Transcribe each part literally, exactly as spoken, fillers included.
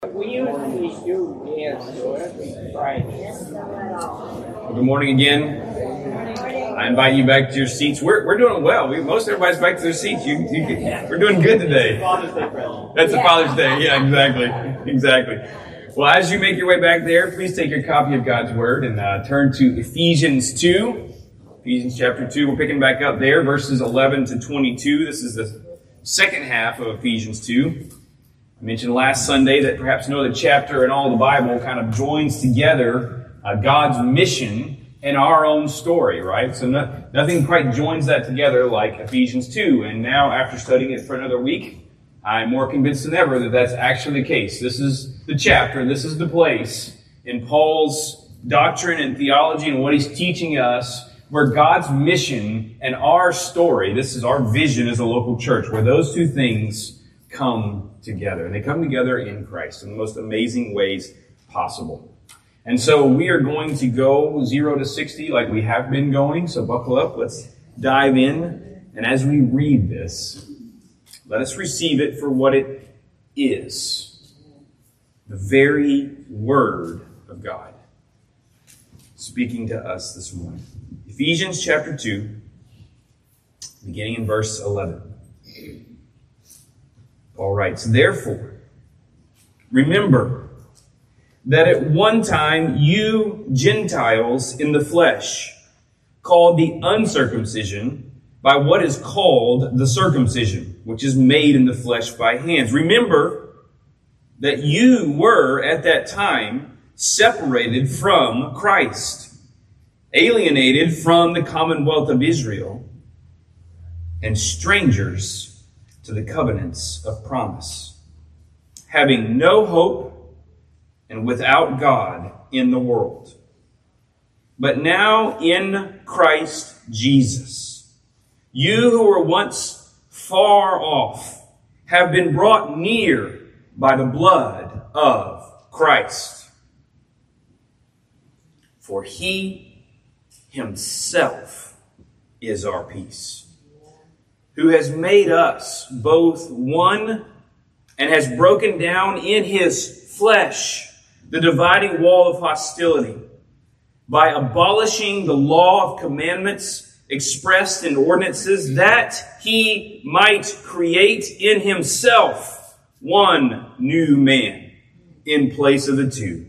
We usually do dance so every Friday. Well, good morning again. I invite you back to your seats. We're we're doing well. We, most everybody's back to their seats. You, you, we're doing good today. That's a Father's Day. Yeah, exactly, exactly. Well, as you make your way back there, please take your copy of God's Word and uh, turn to Ephesians two. Ephesians chapter two. We're picking back up there, verses eleven to twenty-two. This is the second half of Ephesians two. I mentioned last Sunday that perhaps no other chapter in all the Bible kind of joins together uh, God's mission and our own story, right? So no, nothing quite joins that together like Ephesians two. And now, after studying it for another week, I'm more convinced than ever that that's actually the case. This is the chapter, this is the place in Paul's doctrine and theology and what he's teaching us where God's mission and our story, this is our vision as a local church, where those two things come together. And they come together in Christ in the most amazing ways possible. And so we are going to go zero to sixty like we have been going. So buckle up. Let's dive in. And as we read this, let us receive it for what it is. The very Word of God speaking to us this morning. Ephesians chapter two, beginning in verse eleven. Paul writes, "Therefore, remember that at one time you Gentiles in the flesh, called the uncircumcision by what is called the circumcision, which is made in the flesh by hands. Remember that you were at that time separated from Christ, alienated from the commonwealth of Israel, and strangers to the covenants of promise, having no hope and without God in the world. But now in Christ Jesus, you who were once far off have been brought near by the blood of Christ. For he himself is our peace, who has made us both one and has broken down in his flesh the dividing wall of hostility by abolishing the law of commandments expressed in ordinances, that he might create in himself one new man in place of the two,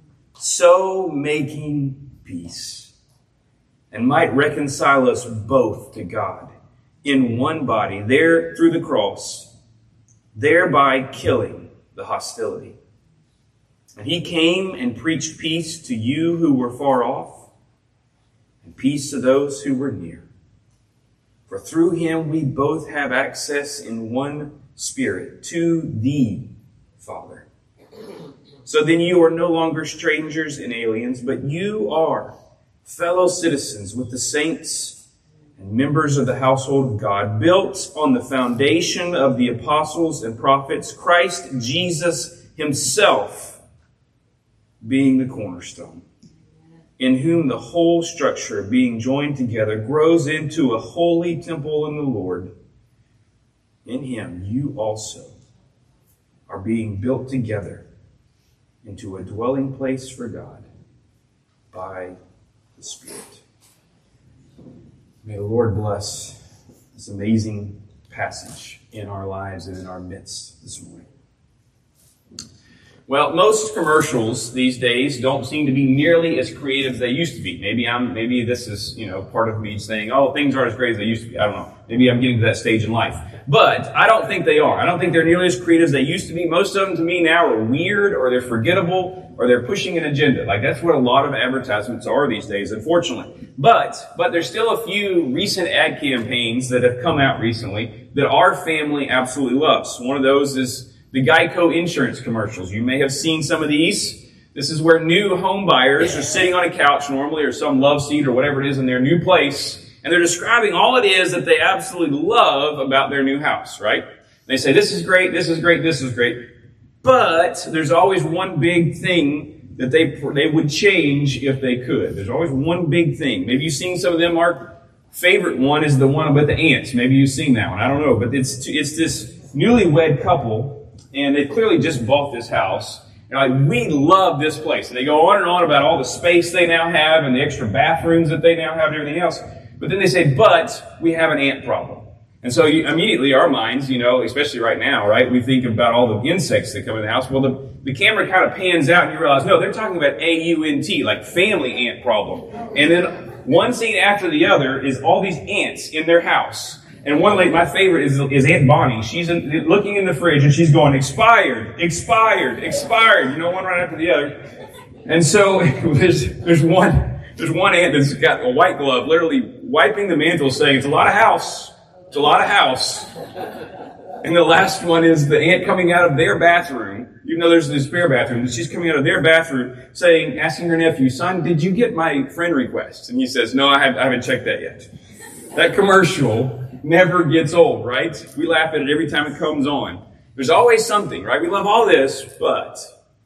so making peace, and might reconcile us both to God in one body, there through the cross, thereby killing the hostility. And he came and preached peace to you who were far off, and peace to those who were near. For through him we both have access in one Spirit to the Father. So then you are no longer strangers and aliens, but you are fellow citizens with the saints and members of the household of God, built on the foundation of the apostles and prophets, Christ Jesus himself being the cornerstone, in whom the whole structure, being joined together, grows into a holy temple in the Lord. In him you also are being built together into a dwelling place for God by the Spirit." May the Lord bless this amazing passage in our lives and in our midst this morning. Well, most commercials these days don't seem to be nearly as creative as they used to be. Maybe I'm, maybe this is, you know, part of me saying, oh, things aren't as great as they used to be. I don't know. Maybe I'm getting to that stage in life. But I don't think they are. I don't think they're nearly as creative as they used to be. Most of them to me now are weird, or they're forgettable, or they're pushing an agenda. Like that's what a lot of advertisements are these days, unfortunately. But, but there's still a few recent ad campaigns that have come out recently that our family absolutely loves. One of those is the Geico insurance commercials. You may have seen some of these. This is where new home buyers are sitting on a couch normally, or some love seat or whatever it is in their new place, and they're describing all it is that they absolutely love about their new house, right? They say, this is great, this is great, this is great. But there's always one big thing that they they would change if they could. There's always one big thing. Maybe you've seen some of them. Our favorite one is the one about the ants. Maybe you've seen that one. I don't know. But it's it's this newlywed couple, and they clearly just bought this house. They're like, we love this place. And they go on and on about all the space they now have and the extra bathrooms that they now have and everything else. But then they say, but we have an ant problem. And so you, immediately our minds, you know, especially right now, right, we think about all the insects that come in the house. Well, the, the camera kind of pans out and you realize, no, they're talking about A U N T, like family ant problem. And then one scene after the other is all these ants in their house. And one lady, my favorite is, is Aunt Bonnie. She's in, looking in the fridge and she's going, expired, expired, expired. You know, one right after the other. And so there's, there's one, there's one ant that's got a white glove, literally wiping the mantle, saying, it's a lot of house. It's a lot of house. And the last one is the ant coming out of their bathroom, even though there's the spare bathroom, she's coming out of their bathroom saying, asking her nephew, son, did you get my friend request? And he says, no, I haven't, I haven't checked that yet. That commercial never gets old, right? We laugh at it every time it comes on. There's always something, right? We love all this, but,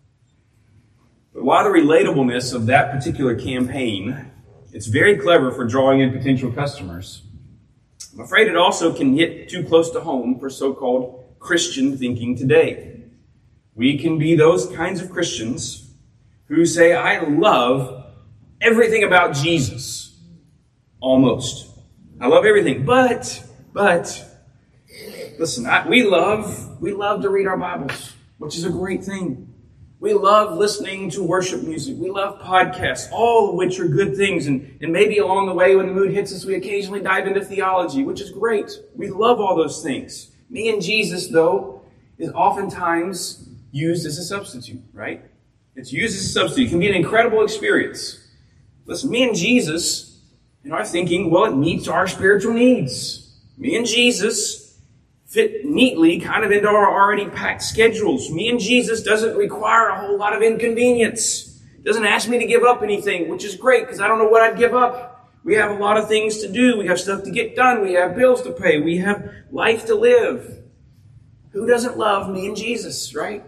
but while the relatableness of that particular campaign, it's very clever for drawing in potential customers, I'm afraid it also can hit too close to home for so-called Christian thinking today. We can be those kinds of Christians who say, I love everything about Jesus. Almost. I love everything. But, but, listen, I, we love, we love to read our Bibles, which is a great thing. We love listening to worship music. We love podcasts, all of which are good things. And, and maybe along the way when the mood hits us, we occasionally dive into theology, which is great. We love all those things. Me and Jesus, though, is oftentimes used as a substitute, right? It's used as a substitute. It can be an incredible experience. Listen, me and Jesus, in our thinking, well, it meets our spiritual needs. Me and Jesus fit neatly kind of into our already packed schedules. Me and Jesus doesn't require a whole lot of inconvenience. Doesn't ask me to give up anything, which is great because I don't know what I'd give up. We have a lot of things to do. We have stuff to get done. We have bills to pay. We have life to live. Who doesn't love me and Jesus, right?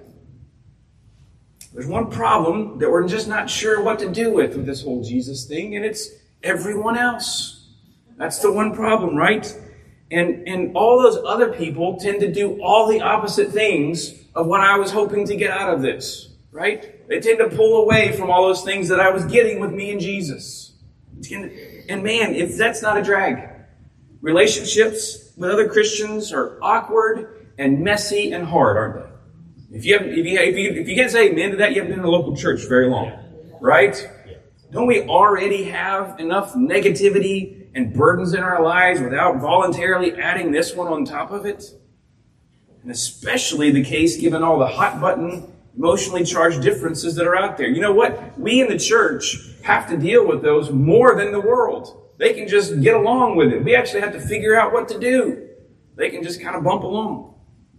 There's one problem that we're just not sure what to do with with this whole Jesus thing, and it's everyone else. That's the one problem, right? And and all those other people tend to do all the opposite things of what I was hoping to get out of this, right? They tend to pull away from all those things that I was getting with me and Jesus. And man, if that's not a drag. Relationships with other Christians are awkward and messy and hard, aren't they? If you haven't, if you if you if you can't say amen to that, you haven't been in a local church very long, right? Don't we already have enough negativity and burdens in our lives without voluntarily adding this one on top of it? And especially the case given all the hot button, emotionally charged differences that are out there. You know what? We in the church have to deal with those more than the world. They can just get along with it. We actually have to figure out what to do. They can just kind of bump along.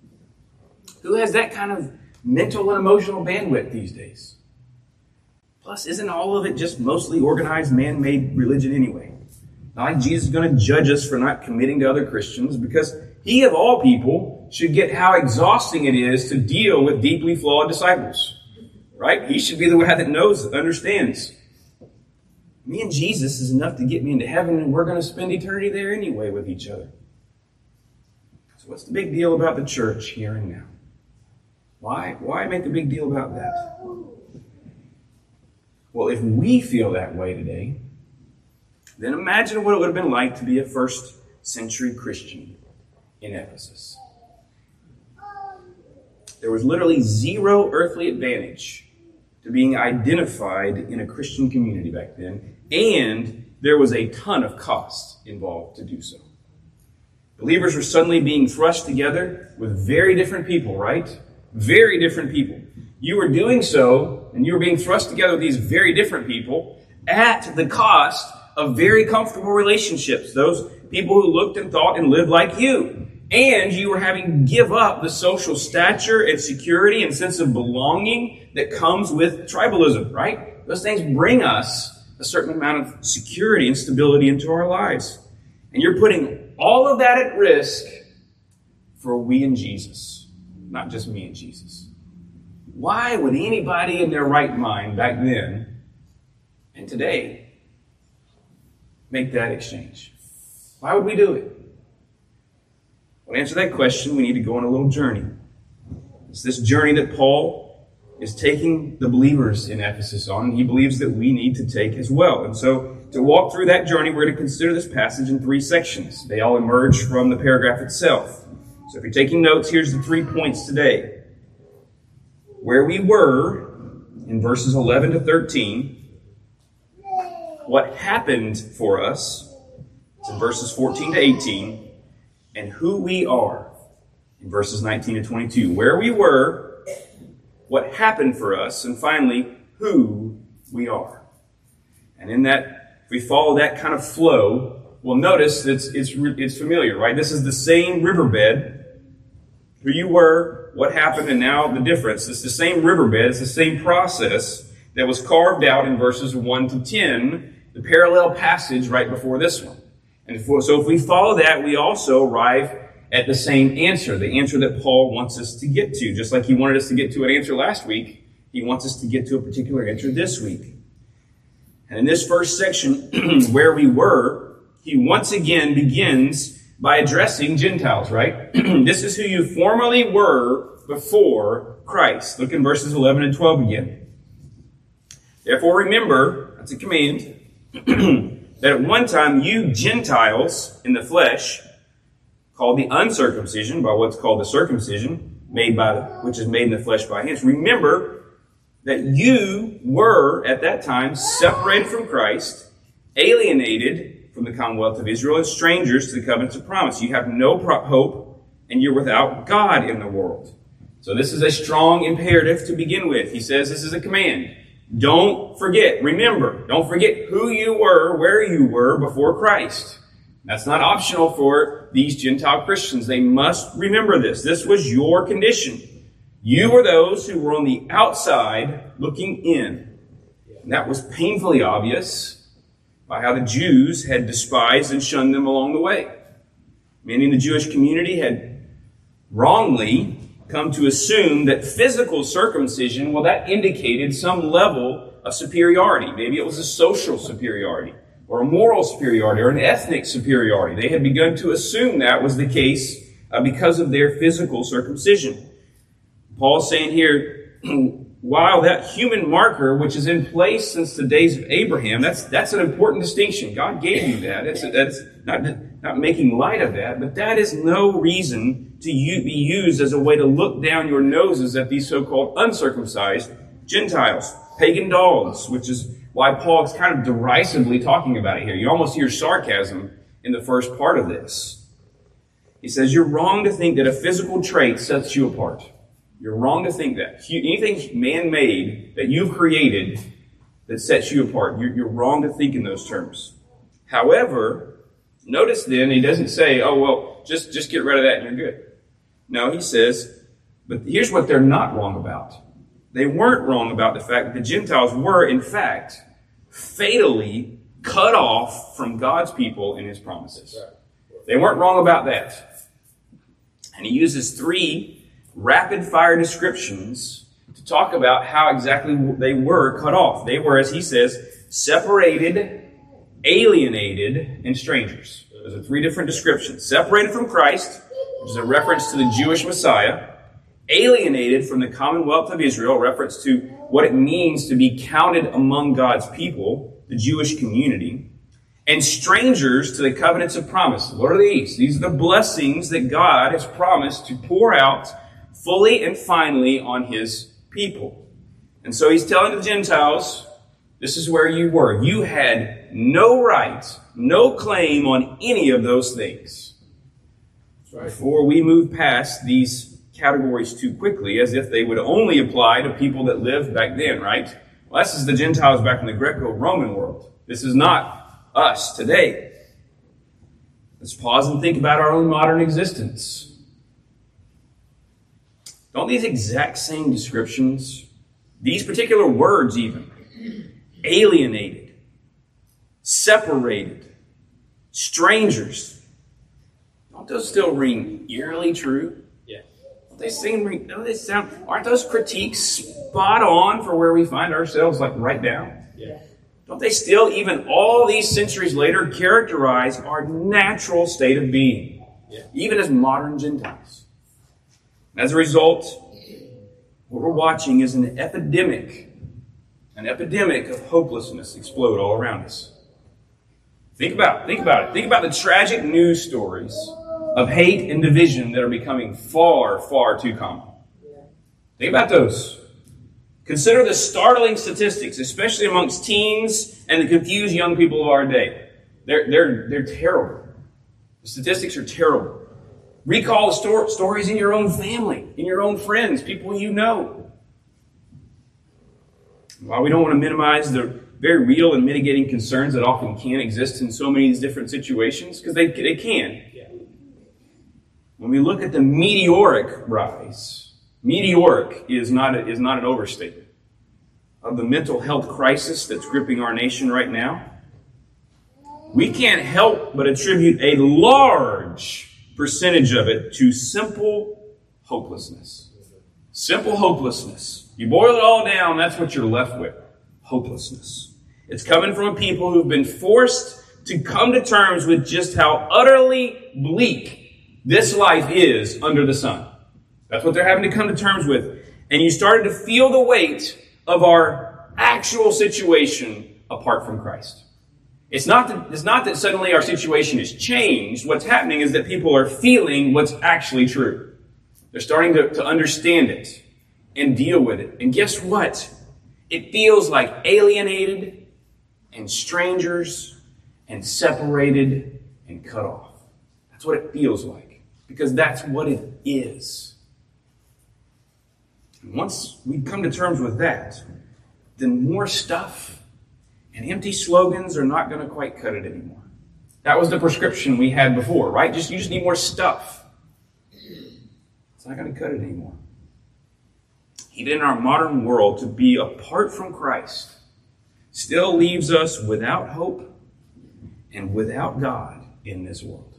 Who has that kind of mental and emotional bandwidth these days? Plus, isn't all of it just mostly organized, man-made religion anyway? Not like Jesus is going to judge us for not committing to other Christians, because he, of all people, should get how exhausting it is to deal with deeply flawed disciples. Right? He should be the guy that knows, that understands. Me and Jesus is enough to get me into heaven, and we're going to spend eternity there anyway with each other. So what's the big deal about the church here and now? Why? Why make a big deal about that? Well, if we feel that way today, then imagine what it would have been like to be a first century Christian in Ephesus. There was literally zero earthly advantage to being identified in a Christian community back then, and there was a ton of cost involved to do so. Believers were suddenly being thrust together with very different people, right? Very different people. You were doing so, and you were being thrust together with these very different people at the cost of very comfortable relationships. Those people who looked and thought and lived like you. And you were having to give up the social stature and security and sense of belonging that comes with tribalism, right? Those things bring us a certain amount of security and stability into our lives. And you're putting all of that at risk for we and Jesus, not just me and Jesus. Why would anybody in their right mind back then and today make that exchange? Why would we do it? Well, to answer that question, we need to go on a little journey. It's this journey that Paul is taking the believers in Ephesus on, and he believes that we need to take as well. And so to walk through that journey, we're going to consider this passage in three sections. They all emerge from the paragraph itself. So if you're taking notes, here's the three points today. Where we were in verses eleven to thirteen, what happened for us in verses fourteen to eighteen, and who we are in verses nineteen to twenty-two. Where we were, what happened for us, and finally, who we are. And in that, if we follow that kind of flow, we'll notice that it's, it's, it's familiar, right? This is the same riverbed. Who you were, what happened, and now the difference. It's the same riverbed, it's the same process that was carved out in verses one to ten, the parallel passage right before this one. And if, so if we follow that, we also arrive at the same answer, the answer that Paul wants us to get to. Just like he wanted us to get to an answer last week, he wants us to get to a particular answer this week. And in this first section, where we were, he once again begins by addressing Gentiles, right? This is who you formerly were before Christ. Look in verses eleven and twelve again. Therefore remember, that's a command, that at one time you Gentiles in the flesh, called the uncircumcision by what's called the circumcision, made by which is made in the flesh by hands. Remember that you were at that time separated from Christ, alienated from the commonwealth of Israel, and strangers to the covenants of promise. You have no pro- hope, and you're without God in the world. So this is a strong imperative to begin with. He says this is a command. Don't forget, remember, don't forget who you were, where you were before Christ. That's not optional for these Gentile Christians. They must remember this. This was your condition. You were those who were on the outside looking in. And that was painfully obvious by how the Jews had despised and shunned them along the way. Many in the Jewish community had wrongly come to assume that physical circumcision, well, that indicated some level of superiority. Maybe it was a social superiority, or a moral superiority, or an ethnic superiority. They had begun to assume that was the case uh, because of their physical circumcision. Paul's saying here, while that human marker, which is in place since the days of Abraham, that's that's an important distinction. God gave you that. That's, that's not, not making light of that, but that is no reason to u- be used as a way to look down your noses at these so-called uncircumcised Gentiles, pagan dogs, which is why Paul is kind of derisively talking about it here. You almost hear sarcasm in the first part of this. He says, you're wrong to think that a physical trait sets you apart. You're wrong to think that. Anything man-made that you've created that sets you apart, you're, you're wrong to think in those terms. However, notice then, he doesn't say, oh, well, just, just get rid of that and you're good. No, he says, but here's what they're not wrong about. They weren't wrong about the fact that the Gentiles were, in fact, fatally cut off from God's people and his promises. They weren't wrong about that. And he uses three rapid-fire descriptions to talk about how exactly they were cut off. They were, as he says, separated, alienated, and strangers. Those are three different descriptions. Separated from Christ, which is a reference to the Jewish Messiah. Alienated from the commonwealth of Israel, reference to what it means to be counted among God's people, the Jewish community. And strangers to the covenants of promise. What are these? These are the blessings that God has promised to pour out fully and finally on his people. And so he's telling the Gentiles, this is where you were. You had no right, no claim on any of those things. Right. Before we move past these categories too quickly, as if they would only apply to people that lived back then, right? Well, this is the Gentiles back in the Greco-Roman world. This is not us today. Let's pause and think about our own modern existence. Don't these exact same descriptions, these particular words even, alienated, separated, strangers, don't those still ring eerily true? Yeah. Don't they seem, don't they sound, aren't those critiques spot on for where we find ourselves, like right now? Yeah. Don't they still, even all these centuries later, characterize our natural state of being, yeah. even as modern Gentiles? As a result, what we're watching is an epidemic, an epidemic of hopelessness explode all around us. Think about it. Think about it. Think about the tragic news stories of hate and division that are becoming far, far too common. Think about those. Consider the startling statistics, especially amongst teens and the confused young people of our day. They're, they're, they're terrible. The statistics are terrible. Recall the sto- stories in your own family, in your own friends, people you know. While we don't want to minimize the very real and mitigating concerns that often can exist in so many of these different situations, because they, they can. Yeah. When we look at the meteoric rise, meteoric is not, a, is not an overstatement, of the mental health crisis that's gripping our nation right now, we can't help but attribute a large percentage of it to simple hopelessness. Simple hopelessness. You boil it all down, that's what you're left with. Hopelessness. It's coming from a people who've been forced to come to terms with just how utterly bleak this life is under the sun. That's what they're having to come to terms with. And you started to feel the weight of our actual situation apart from Christ. It's not that, it's not that suddenly our situation has changed. What's happening is that people are feeling what's actually true. They're starting to, to understand it and deal with it. And guess what? It feels like alienated and strangers and separated and cut off. That's what it feels like, because that's what it is. And once we come to terms with that, then more stuff and empty slogans are not going to quite cut it anymore. That was the prescription we had before, right? Just you just need more stuff. It's not going to cut it anymore. Even in our modern world, to be apart from Christ still leaves us without hope and without God in this world.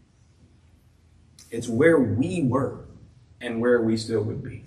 It's where we were and where we still would be.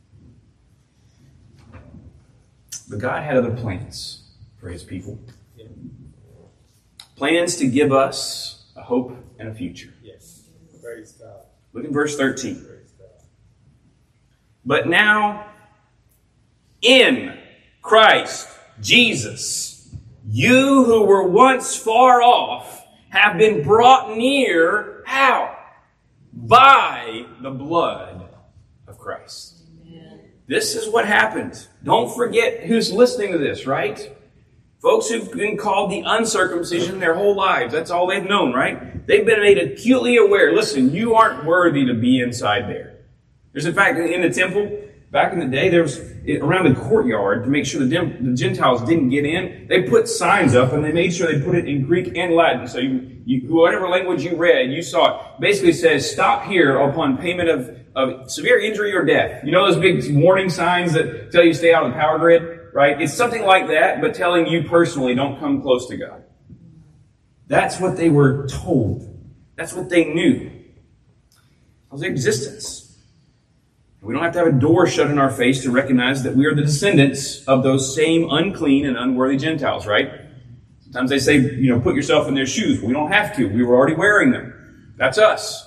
But God had other plans for his people. Yeah. Plans to give us a hope and a future. Yes. Praise God. Look at verse thirteen. Praise God. But now, in Christ Jesus, you who were once far off have been brought near. How? By the blood of Christ. Amen. This is what happened. Don't forget who's listening to this, right? Folks who've been called the uncircumcision their whole lives. That's all they've known, right? They've been made acutely aware. Listen, you aren't worthy to be inside there. There's, in fact, in the temple, back in the day, there was, around the courtyard, to make sure the, the Gentiles didn't get in, they put signs up, and they made sure they put it in Greek and Latin. So you, you, whatever language you read, you saw it. Basically says, stop here upon payment of, of severe injury or death. You know those big warning signs that tell you to stay out of the power grid? Right? It's something like that, but telling you personally, don't come close to God. That's what they were told. That's what they knew. That was their existence. We don't have to have a door shut in our face to recognize that we are the descendants of those same unclean and unworthy Gentiles, right? Sometimes they say, you know, put yourself in their shoes. We don't have to. We were already wearing them. That's us.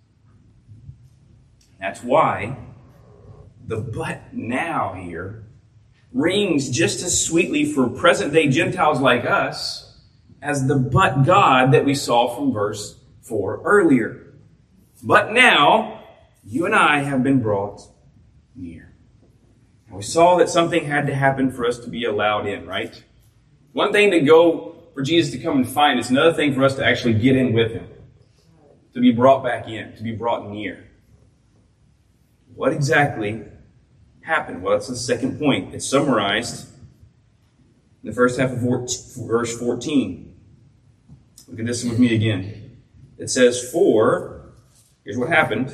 That's why the but now here rings just as sweetly for present-day Gentiles like us as the but God that we saw from verse four earlier. But now, you and I have been brought near. And we saw that something had to happen for us to be allowed in, right? One thing to go for Jesus to come and find us, another thing for us to actually get in with him. To be brought back in, to be brought near. What exactly happened? Well, that's the second point. It's summarized in the first half of verse fourteen. Look at this with me again. It says, for, here's what happened.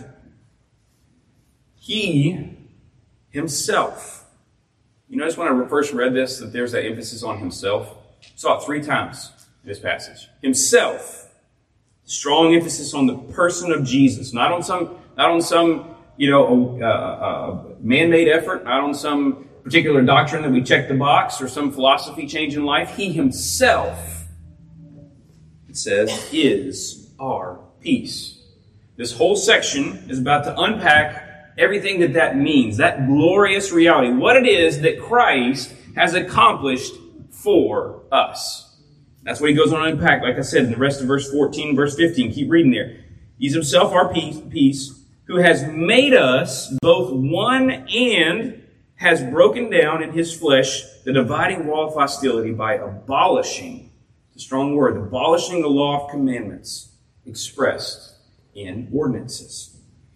He himself. You notice when I first read this that there's that emphasis on himself? I saw it three times in this passage. Himself. Strong emphasis on the person of Jesus. Not on some, not on some you know, a, a, a man-made effort, not on some particular doctrine that we check the box or some philosophy change in life. He himself, it says, is our peace. This whole section is about to unpack everything that that means, that glorious reality, what it is that Christ has accomplished for us. That's what he goes on to unpack, like I said, in the rest of verse fourteen, verse fifteen. Keep reading there. He's himself our peace, peace, who has made us both one and has broken down in his flesh the dividing wall of hostility by abolishing, it's a strong word, abolishing the law of commandments expressed in ordinances.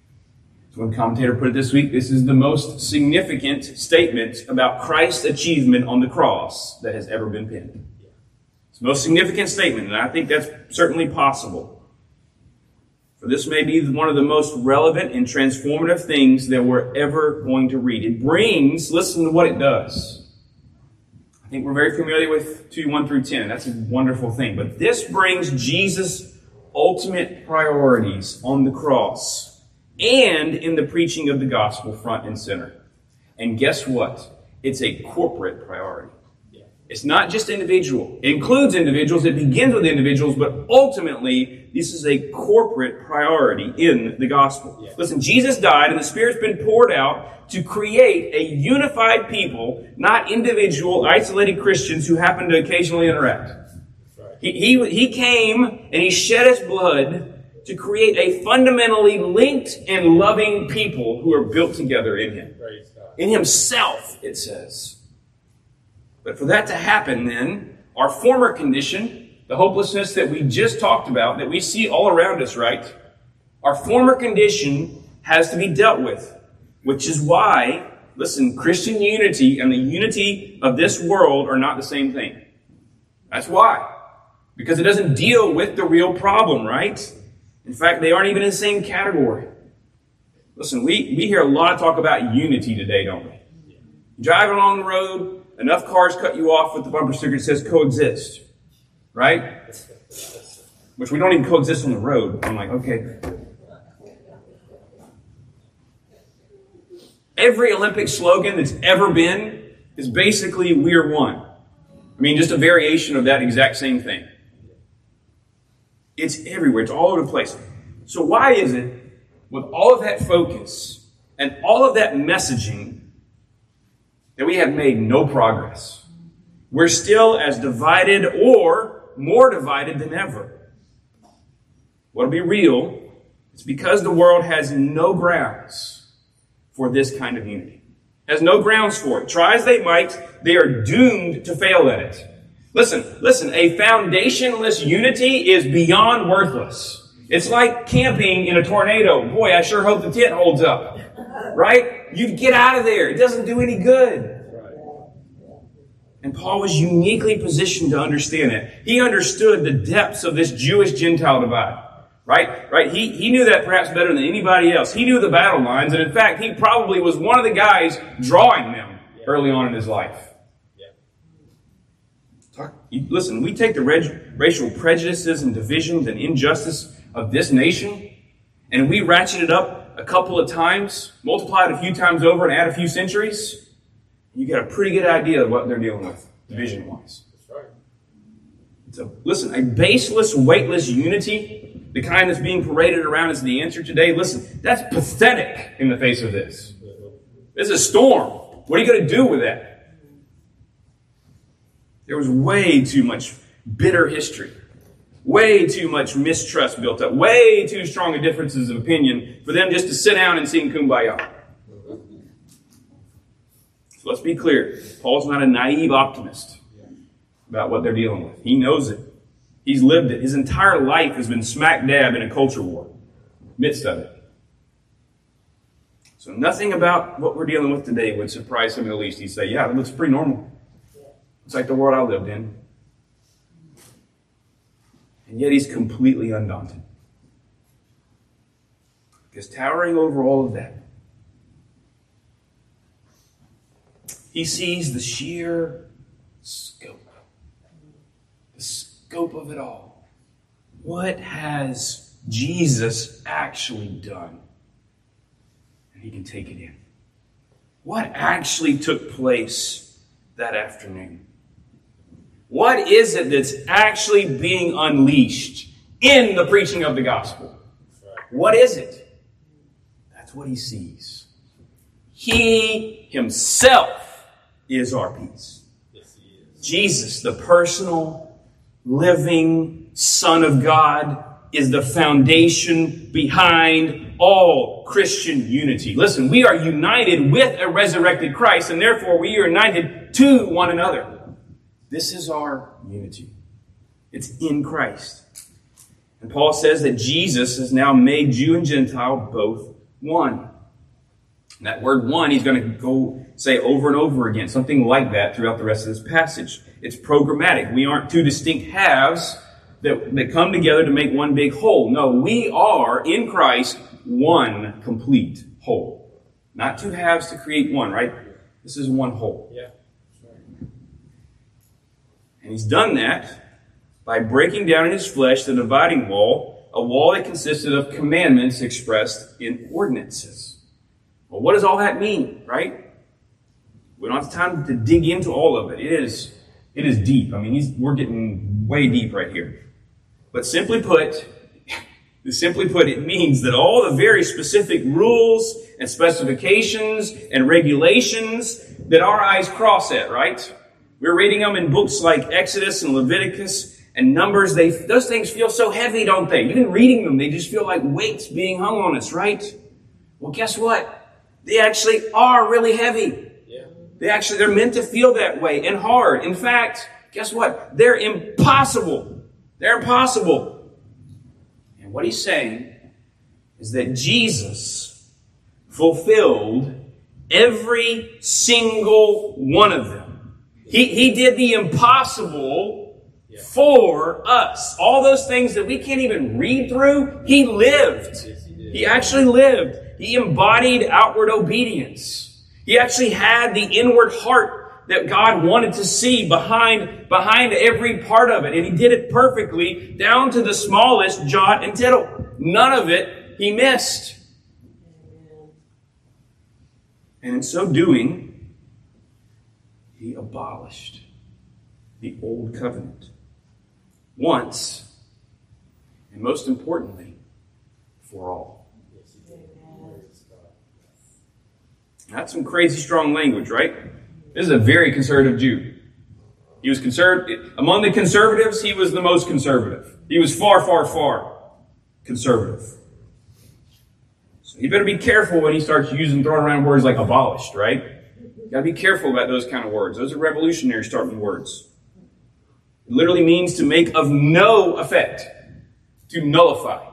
So one commentator put it this week, this is the most significant statement about Christ's achievement on the cross that has ever been penned. It's the most significant statement, and I think that's certainly possible. For this may be one of the most relevant and transformative things that we're ever going to read. It brings, listen to what it does. I think we're very familiar with two, one through ten. That's a wonderful thing. But this brings Jesus' ultimate priorities on the cross and in the preaching of the gospel front and center. And guess what? It's a corporate priority. It's not just individual. It includes individuals. It begins with individuals, but ultimately, this is a corporate priority in the gospel. Yeah. Listen, Jesus died and the Spirit's been poured out to create a unified people, not individual, isolated Christians who happen to occasionally interact. Right. He, he, he came and he shed his blood to create a fundamentally linked and loving people who are built together in him. In himself, it says. But for that to happen then, our former condition, the hopelessness that we just talked about, that we see all around us, right? Our former condition has to be dealt with, which is why, listen, Christian unity and the unity of this world are not the same thing. That's why. Because it doesn't deal with the real problem, right? In fact, they aren't even in the same category. Listen, we, we hear a lot of talk about unity today, don't we? You drive along the road, enough cars cut you off with the bumper sticker that says coexist. Right? Which we don't even coexist on the road. I'm like, okay. Every Olympic slogan that's ever been is basically we're one. I mean, just a variation of that exact same thing. It's everywhere. It's all over the place. So why is it, with all of that focus and all of that messaging, that we have made no progress? We're still as divided or more divided than ever. Well, to be real, it's because the world has no grounds for this kind of unity. Has no grounds for it. Try as they might, they are doomed to fail at it. Listen, listen, a foundationless unity is beyond worthless. It's like camping in a tornado. Boy, I sure hope the tent holds up. Right? You get out of there. It doesn't do any good. And Paul was uniquely positioned to understand it. He understood the depths of this Jewish-Gentile divide. Right? Right? He, he knew that perhaps better than anybody else. He knew the battle lines. And in fact, he probably was one of the guys drawing them early on in his life. Talk, you, listen, we take the reg, racial prejudices and divisions and injustice of this nation, and we ratchet it up a couple of times, multiply it a few times over, and add a few centuries, you get a pretty good idea of what they're dealing with, division-wise. That's right. So, listen, a baseless, weightless unity, the kind that's being paraded around as the answer today, listen, that's pathetic in the face of this. This is a storm. What are you going to do with that? There was way too much bitter history. Way too much mistrust built up. Way too strong a differences of opinion for them just to sit down and sing Kumbaya. So let's be clear. Paul's not a naive optimist about what they're dealing with. He knows it. He's lived it. His entire life has been smack dab in a culture war. Midst of it. So nothing about what we're dealing with today would surprise him in the least. He'd say, yeah, that looks pretty normal. It's like the world I lived in. And yet he's completely undaunted. Because towering over all of that, he sees the sheer scope. The scope of it all. What has Jesus actually done? And he can take it in. What actually took place that afternoon? What is it that's actually being unleashed in the preaching of the gospel? What is it? That's what he sees. He himself is our peace. Yes, he is. Jesus, the personal, living Son of God, is the foundation behind all Christian unity. Listen, we are united with a resurrected Christ, and therefore we are united to one another. This is our unity. It's in Christ. And Paul says that Jesus has now made Jew and Gentile both one. And that word one, he's going to go say over and over again, something like that throughout the rest of this passage. It's programmatic. We aren't two distinct halves that, that come together to make one big whole. No, we are, in Christ, one complete whole. Not two halves to create one, right? This is one whole. Yeah. And he's done that by breaking down in his flesh the dividing wall, a wall that consisted of commandments expressed in ordinances. Well, what does all that mean, right? We don't have time to dig into all of it. It is, it is deep. I mean, he's, we're getting way deep right here. But simply put, simply put, it means that all the very specific rules and specifications and regulations that our eyes cross at, right? We're reading them in books like Exodus and Leviticus and Numbers. They, those things feel so heavy, don't they? Even reading them, they just feel like weights being hung on us, right? Well, guess what? They actually are really heavy. Yeah. They actually, they're meant to feel that way and hard. In fact, guess what? They're impossible. They're impossible. And what he's saying is that Jesus fulfilled every single one of them. He, he did the impossible Yeah. for us. All those things that we can't even read through, he lived. Yes, he did. He actually lived. He embodied outward obedience. He actually had the inward heart that God wanted to see behind, behind every part of it. And he did it perfectly down to the smallest jot and tittle. None of it he missed. And in so doing, he abolished the old covenant. Once, and most importantly, for all. Yes, he did. Praise God. That's some crazy strong language, right? This is a very conservative Jew. He was conservative. Among the conservatives, he was the most conservative. He was far, far, far conservative. So you better be careful when he starts using, throwing around words like abolished, right? You gotta be careful about those kind of words. Those are revolutionary starting words. It literally means to make of no effect, to nullify.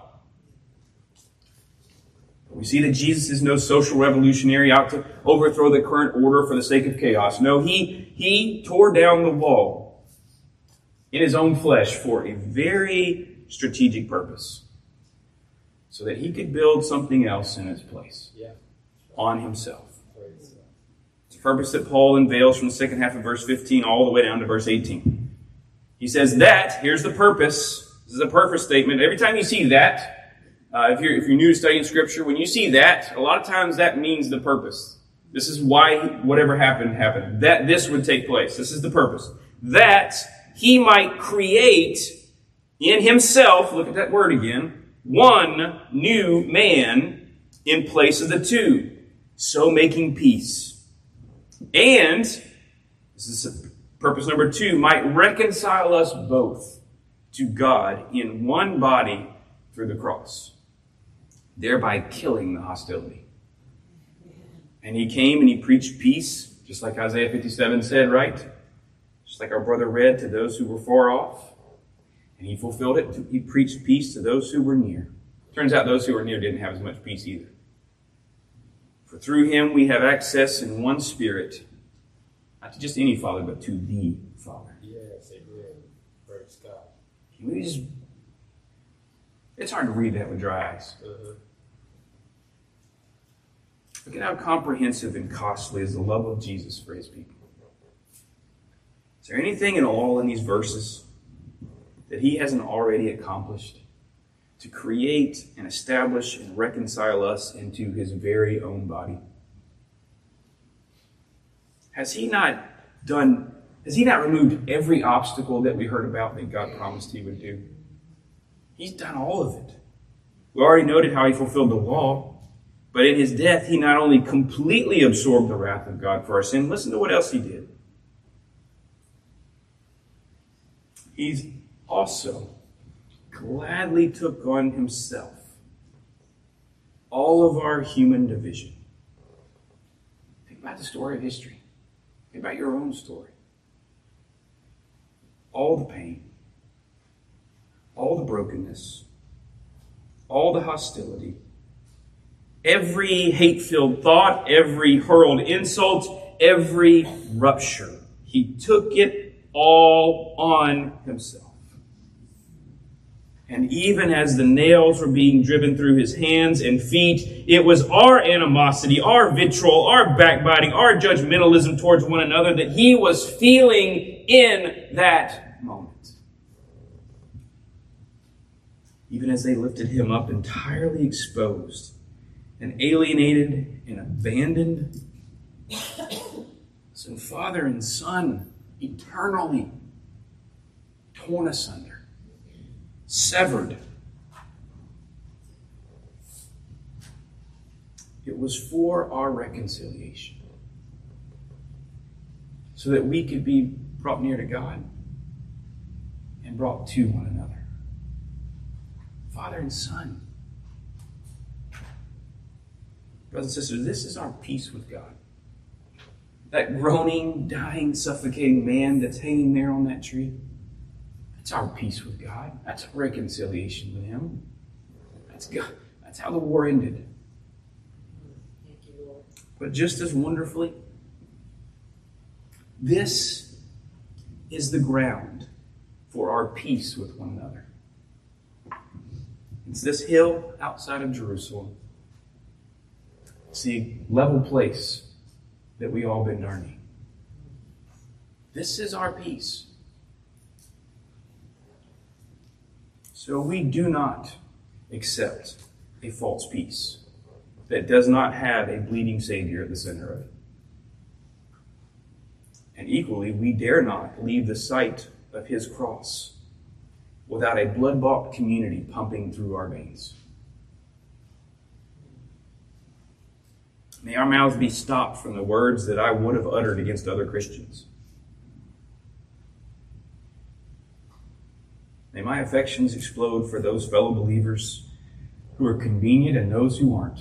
We see that Jesus is no social revolutionary out to overthrow the current order for the sake of chaos. No, he, he tore down the wall in his own flesh for a very strategic purpose, so that he could build something else in its place, Yeah. on himself. Praise God. It's a purpose that Paul unveils from the second half of verse fifteen all the way down to verse eighteen. He says that, here's the purpose. This is a purpose statement. Every time you see that, uh, if you're if you're new to studying Scripture, when you see that, a lot of times that means the purpose. This is why whatever happened, happened. That this would take place. This is the purpose. That he might create in himself, look at that word again, one new man in place of the two, so making peace. And, this is purpose number two, might reconcile us both to God in one body through the cross, thereby killing the hostility. And he came and he preached peace, just like Isaiah fifty-seven said, right? Just like our brother read, to those who were far off. And he fulfilled it. He preached peace to those who were near. Turns out those who were near didn't have as much peace either. For through him we have access in one spirit, not to just any Father, but to the Father. Yes, amen. Praise God. Can we just... It's hard to read that with dry eyes. Uh-huh. Look at how comprehensive and costly is the love of Jesus for his people. Is there anything at all in these verses that he hasn't already accomplished to create and establish and reconcile us into his very own body? Has he not done, has he not removed every obstacle that we heard about that God promised he would do? He's done all of it. We already noted how he fulfilled the law, But in his death, he not only completely absorbed the wrath of God for our sin, listen to what else he did. He's also gladly took on himself all of our human division. Think about the story of history. Think about your own story. All the pain, all the brokenness, all the hostility, every hate-filled thought, every hurled insult, every rupture. He took it all on himself. And even as the nails were being driven through his hands and feet, it was our animosity, our vitriol, our backbiting, our judgmentalism towards one another that he was feeling in that moment. Even as they lifted him up entirely exposed and alienated and abandoned, so Father and Son eternally torn asunder. Severed. It was for our reconciliation. So that we could be brought near to God and brought to one another. Father and Son. Brothers and sisters, this is our peace with God. That groaning, dying, suffocating man that's hanging there on that tree. That's our peace with God. That's our reconciliation with him. That's God. That's how the war ended. Thank you, Lord. But just as wonderfully, this is the ground for our peace with one another. It's this hill outside of Jerusalem. It's the level place that we all bend our knee. This is our peace. So we do not accept a false peace that does not have a bleeding Savior at the center of it. And equally, we dare not leave the sight of his cross without a blood-bought community pumping through our veins. May our mouths be stopped from the words that I would have uttered against other Christians. May my affections explode for those fellow believers who are convenient and those who aren't.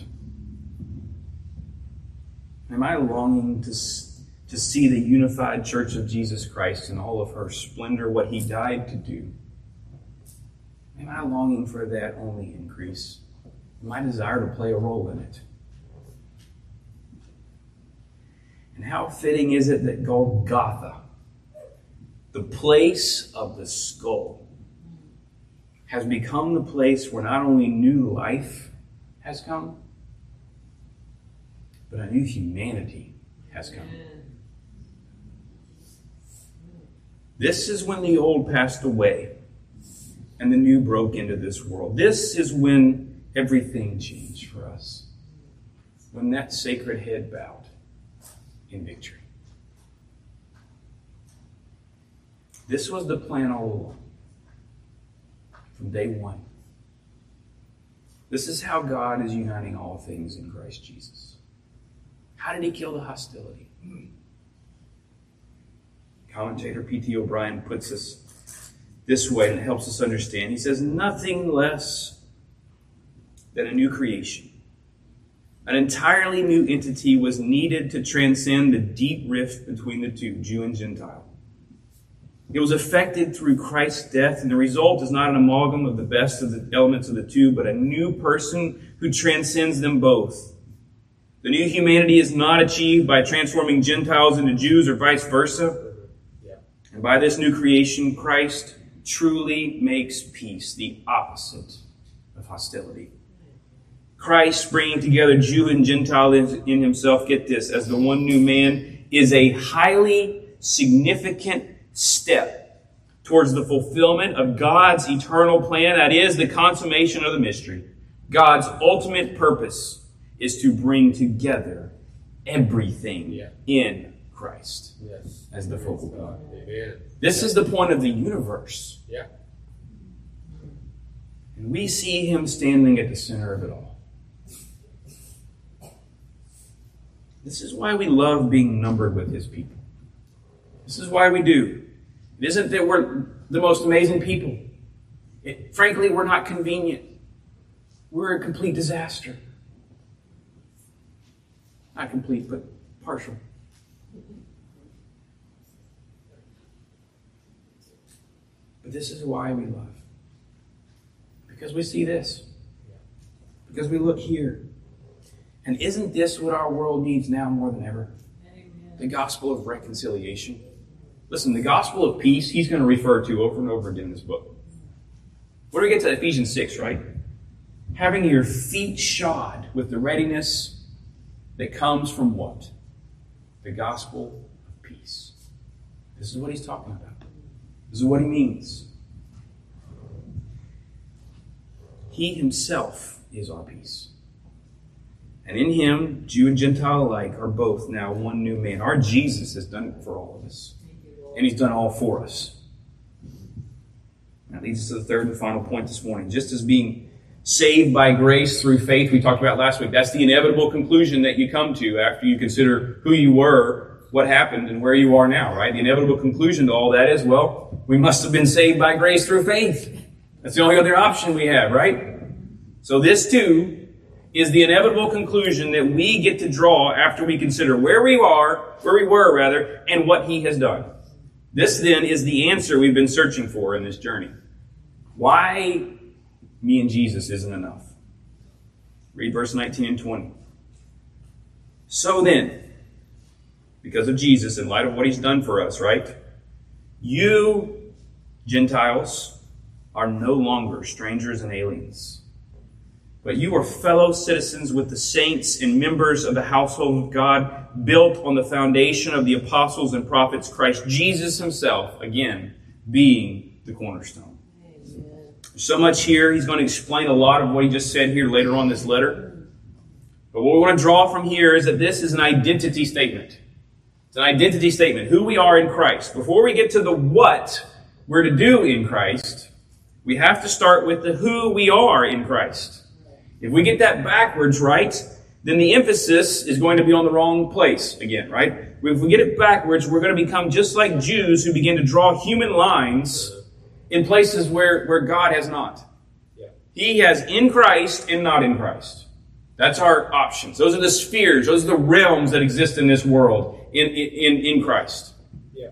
May my longing to, to see the unified Church of Jesus Christ in all of her splendor, what he died to do. May my longing for that only increase. My desire to play a role in it. And how fitting is it that Golgotha, the place of the skull, has become the place where not only new life has come, but a new humanity has come. This is when the old passed away and the new broke into this world. This is when everything changed for us. When that sacred head bowed in victory. This was the plan all along. From day one. This is how God is uniting all things in Christ Jesus. How did he kill the hostility? Commentator P T O'Brien puts us this way, and it helps us understand. He says, nothing less than a new creation. An entirely new entity was needed to transcend the deep rift between the two, Jew and Gentile. It was effected through Christ's death, and the result is not an amalgam of the best of the elements of the two, but a new person who transcends them both. The new humanity is not achieved by transforming Gentiles into Jews or vice versa. Yeah. And by this new creation, Christ truly makes peace, the opposite of hostility. Christ bringing together Jew and Gentile in, in himself, get this, as the one new man, is a highly significant step towards the fulfillment of God's eternal plan. That is the consummation of the mystery. God's ultimate purpose is to bring together everything Yeah. in Christ Yes. as the focal point. Amen. This is the point of the universe. Yeah. And we see him standing at the center of it all. This is why we love being numbered with his people. This is why we do. It isn't that we're the most amazing people. It, frankly, we're not convenient. We're a complete disaster. Not complete, but partial. But this is why we love. Because we see this. Because we look here. And isn't this what our world needs now more than ever? Amen. The gospel of reconciliation. Listen, the gospel of peace, he's going to refer to over and over again in this book. What do we get to Ephesians six, right? Having your feet shod with the readiness that comes from what? The gospel of peace. This is what he's talking about. This is what he means. He himself is our peace. And in him, Jew and Gentile alike are both now one new man. Our Jesus has done it for all of us. And he's done all for us. That leads us to the third and final point this morning. Just as being saved by grace through faith, we talked about last week, that's the inevitable conclusion that you come to after you consider who you were, what happened, and where you are now, right? The inevitable conclusion to all that is, well, we must have been saved by grace through faith. That's the only other option we have, right? So this too is the inevitable conclusion that we get to draw after we consider where we are, where we were rather, and what he has done. This then is the answer we've been searching for in this journey. Why me and Jesus isn't enough. Read verse nineteen and twenty. So then, because of Jesus, in light of what he's done for us, right? You, Gentiles, are no longer strangers and aliens, but you are fellow citizens with the saints and members of the household of God, built on the foundation of the apostles and prophets, Christ Jesus himself, again, being the cornerstone. Amen. There's so much here. He's going to explain a lot of what he just said here later on in this letter. But what we want to draw from here is that this is an identity statement. It's an identity statement, who we are in Christ. Before we get to the what we're to do in Christ, we have to start with the who we are in Christ. If we get that backwards, right, then the emphasis is going to be on the wrong place again, right? If we get it backwards, we're going to become just like Jews who begin to draw human lines in places where, where God has not. Yeah. He has in Christ and not in Christ. That's our options. Those are the spheres. Those are the realms that exist in this world in, in, in Christ. Yeah.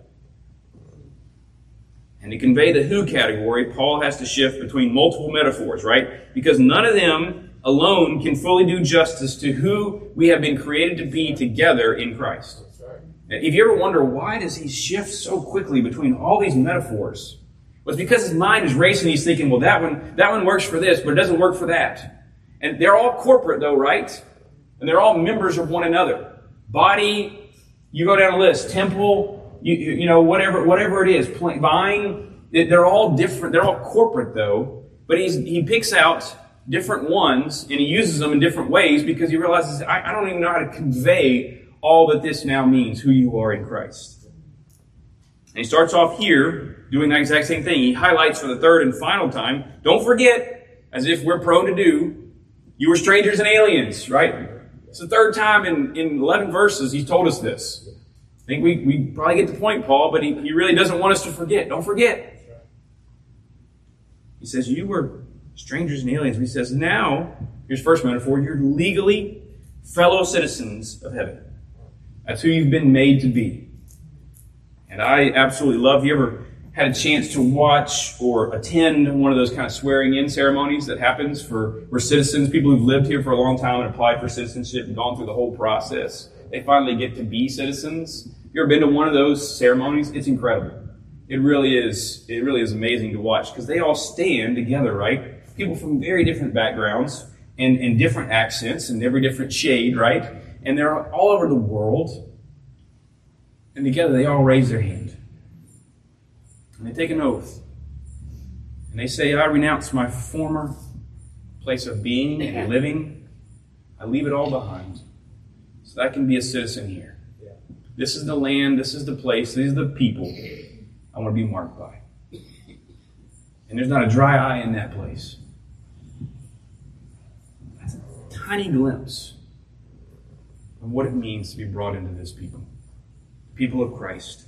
And to convey the who category, Paul has to shift between multiple metaphors, right? Because none of them alone can fully do justice to who we have been created to be together in Christ. That's right. If you ever wonder, why does he shift so quickly between all these metaphors? Well, it's because his mind is racing. He's thinking, well, that one, that one works for this, but it doesn't work for that. And they're all corporate though, right? And they're all members of one another. Body, you go down a list. Temple, you, you know, whatever, whatever it is. Vine, they're all different. They're all corporate though. But he's, he picks out different ones, and he uses them in different ways because he realizes, I, I don't even know how to convey all that this now means, who you are in Christ. And he starts off here doing that exact same thing. He highlights for the third and final time, don't forget, as if we're prone to do, you were strangers and aliens, right? It's the third time in, in eleven verses he's told us this. I think we, we probably get the point, Paul, but he, he really doesn't want us to forget. Don't forget. He says, you were strangers and aliens. He says, now, here's first metaphor, you're legally fellow citizens of heaven. That's who you've been made to be. And I absolutely love, you ever had a chance to watch or attend one of those kind of swearing-in ceremonies that happens for, for citizens, people who've lived here for a long time and applied for citizenship and gone through the whole process. They finally get to be citizens. If you've ever been to one of those ceremonies, it's incredible. It really is, it really is amazing to watch because they all stand together, right? People from very different backgrounds and, and different accents and every different shade, right? And they're all over the world. And together they all raise their hand. And they take an oath. And they say, I renounce my former place of being and living. I leave it all behind so that I can be a citizen here. Yeah. This is the land, this is the place, these are the people I want to be marked by. And there's not a dry eye in that place. That's a tiny glimpse and what it means to be brought into this people, people of Christ.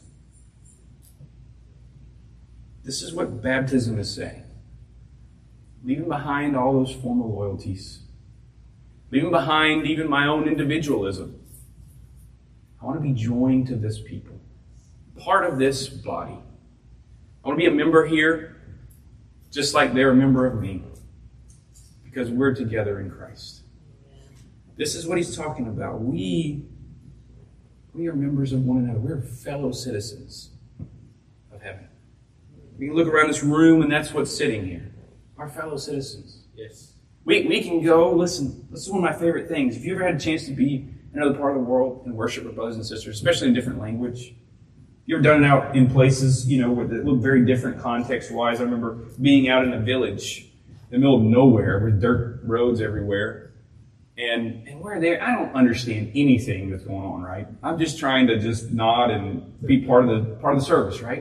This is what baptism is saying. Leaving behind all those former loyalties. Leaving behind even my own individualism. I want to be joined to this people. Part of this body. I want to be a member here, just like they're a member of me. Because we're together in Christ. This is what he's talking about. We, we are members of one another. We're fellow citizens of heaven. We can look around this room and that's what's sitting here. Our fellow citizens. Yes. We, we can go, listen, this is one of my favorite things. If you ever had a chance to be in another part of the world and worship with brothers and sisters, especially in different language, you ever done it out in places, you know, where they look very different context-wise? I remember being out in a village in the middle of nowhere with dirt roads everywhere. And, and we're there. I don't understand anything that's going on, right? I'm just trying to just nod and be part of the part of the service, right?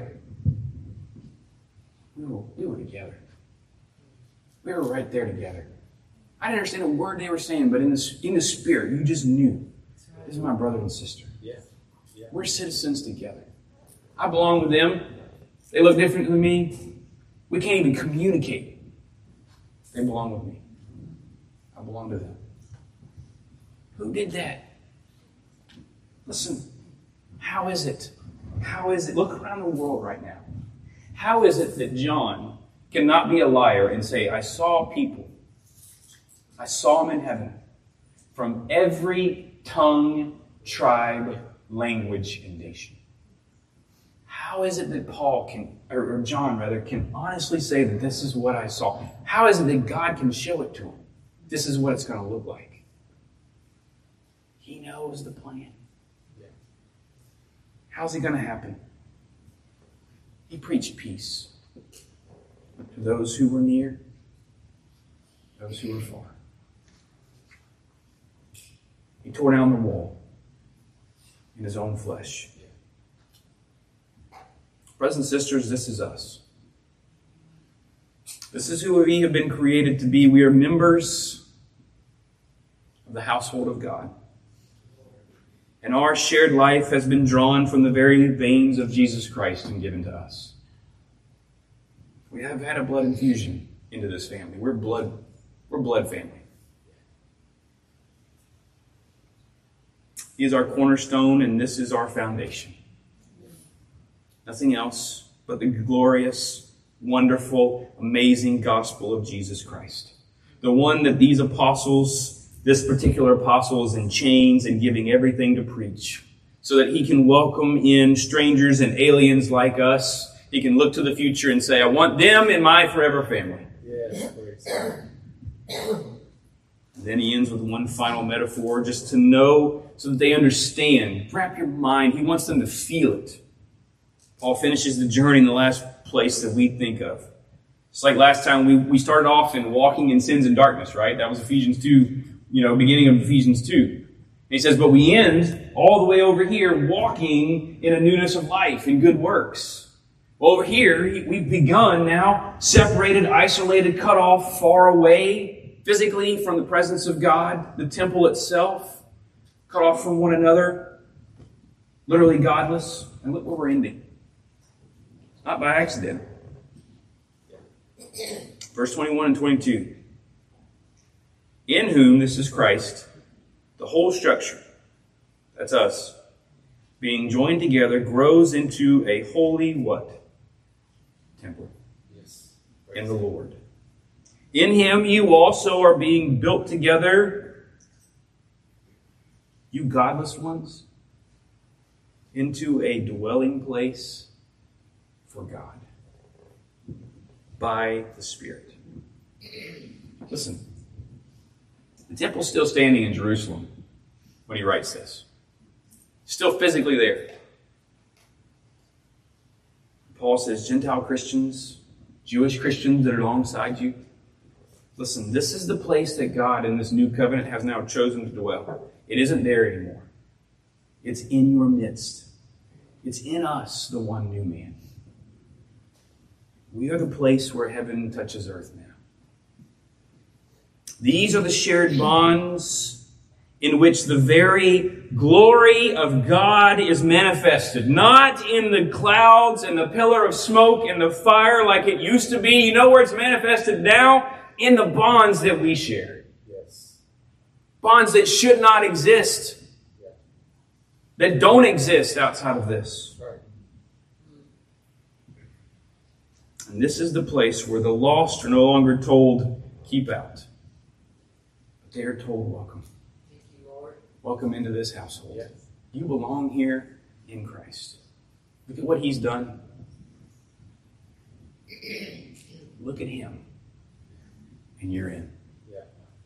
We were, we were together. We were right there together. I didn't understand a word they were saying, but in the, in the spirit, you just knew. This is my brother and sister. Yeah. Yeah. We're citizens together. I belong with them. They look different than me. We can't even communicate. They belong with me. I belong to them. Who did that? Listen, how is it? How is it? Look around the world right now. How is it that John cannot be a liar and say, I saw people. I saw them in heaven from every tongue, tribe, language, and nation. How is it that Paul can, or John rather, can honestly say that this is what I saw? How is it that God can show it to him? This is what it's going to look like. He knows the plan. How's it going to happen? He preached peace to those who were near, those who were far. He tore down the wall in his own flesh. Brothers and sisters, this is us. This is who we have been created to be. We are members of the household of God. And our shared life has been drawn from the very veins of Jesus Christ and given to us. We have had a blood infusion into this family. We're blood, we're blood family. He is our cornerstone, and this is our foundation. Nothing else but the glorious, wonderful, amazing gospel of Jesus Christ. The one that these apostles, this particular apostle is in chains and giving everything to preach, so that he can welcome in strangers and aliens like us. He can look to the future and say, I want them in my forever family. Yes, praise God. Then he ends with one final metaphor, just to know, so that they understand. Wrap your mind. He wants them to feel it. Paul finishes the journey in the last place that we think of. It's like last time we, we started off in walking in sins and darkness, right? That was Ephesians two, you know, beginning of Ephesians two. And he says, but we end all the way over here walking in a newness of life, in good works. Well, over here, we've begun now, separated, isolated, cut off, far away, physically from the presence of God, the temple itself, cut off from one another, literally godless. And look where we're ending. Not by accident. Verse twenty-one and twenty-two. In whom, this is Christ, the whole structure, that's us, being joined together, grows into a holy what? Temple. Yes. In the Lord. In him you also are being built together, you godless ones, into a dwelling place for God by the Spirit. Listen, the temple's still standing in Jerusalem when he writes this. Still physically there. Paul says, Gentile Christians, Jewish Christians that are alongside you, listen, this is the place that God in this new covenant has now chosen to dwell. It isn't there anymore. It's in your midst. It's in us, the one new man. We are the place where heaven touches earth now. These are the shared bonds in which the very glory of God is manifested, not in the clouds and the pillar of smoke and the fire like it used to be. You know where it's manifested now? In the bonds that we share. Yes. Bonds that should not exist, Yeah. that don't exist outside of this. Right. And this is the place where the lost are no longer told, keep out. But they are told, welcome. Thank you, Lord. Welcome into this household. Yes. You belong here in Christ. Look at what He's done. Look at Him. And you're in. Yeah.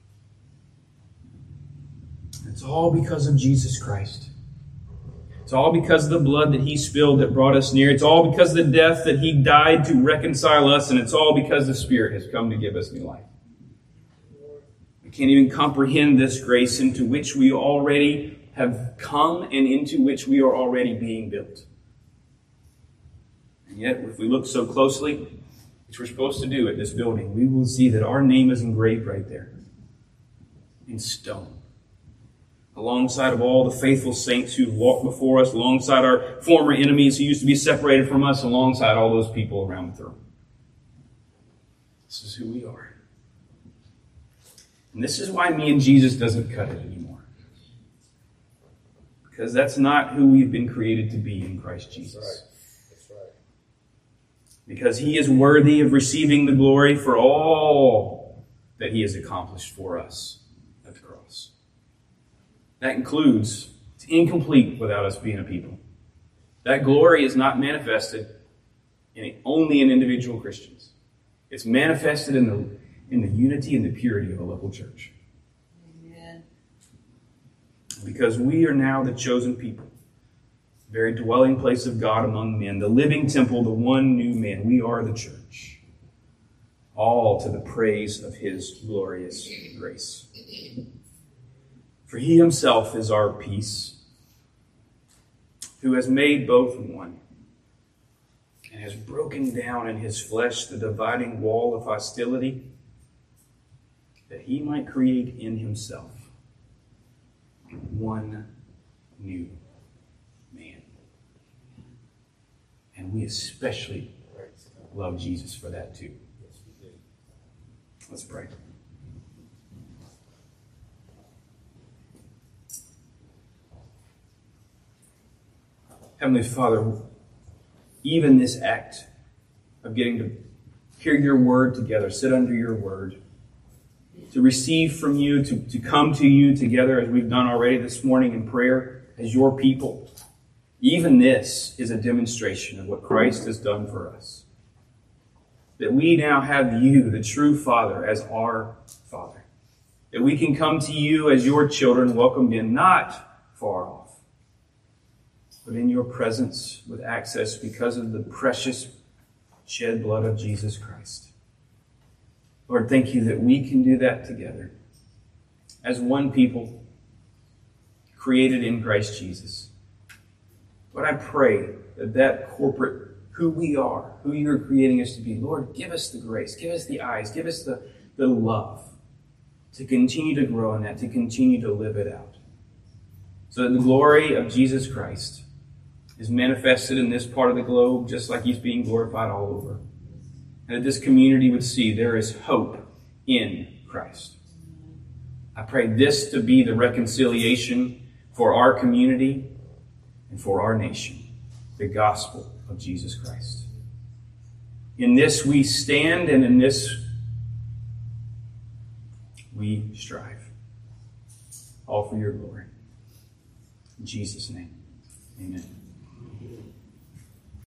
It's all because of Jesus Christ. It's all because of the blood that He spilled that brought us near. It's all because of the death that He died to reconcile us. And it's all because the Spirit has come to give us new life. We can't even comprehend this grace into which we already have come and into which we are already being built. And yet, if we look so closely, which we're supposed to do at this building, we will see that our name is engraved right there in stone. Alongside of all the faithful saints who've walked before us, alongside our former enemies who used to be separated from us, alongside all those people around the throne. This is who we are. And this is why me and Jesus doesn't cut it anymore. Because that's not who we've been created to be in Christ Jesus. That's right. That's right. Because He is worthy of receiving the glory for all that He has accomplished for us at the cross. That includes, it's incomplete without us being a people. That glory is not manifested in only in individual Christians. It's manifested in the, in the unity and the purity of a local church. Amen. Because we are now the chosen people. The very dwelling place of God among men, the living temple, the one new man. We are the church. All to the praise of His glorious grace. For He Himself is our peace, who has made both one, and has broken down in His flesh the dividing wall of hostility, that He might create in Himself one new man. And we especially love Jesus for that too. Yes, we do. Let's pray. Heavenly Father, even this act of getting to hear your word together, sit under your word, to receive from you, to, to come to you together as we've done already this morning in prayer as your people, even this is a demonstration of what Christ has done for us. That we now have you, the true Father, as our Father. That we can come to you as your children, welcomed in, not far off, but in your presence with access because of the precious shed blood of Jesus Christ. Lord, thank you that we can do that together as one people created in Christ Jesus. Lord, I pray that that corporate, who we are, who you're creating us to be, Lord, give us the grace, give us the eyes, give us the, the love to continue to grow in that, to continue to live it out. So that the glory of Jesus Christ is manifested in this part of the globe just like He's being glorified all over. And that this community would see there is hope in Christ. I pray this to be the reconciliation for our community and for our nation, the gospel of Jesus Christ. In this we stand, and in this we strive. All for your glory. In Jesus' name, amen.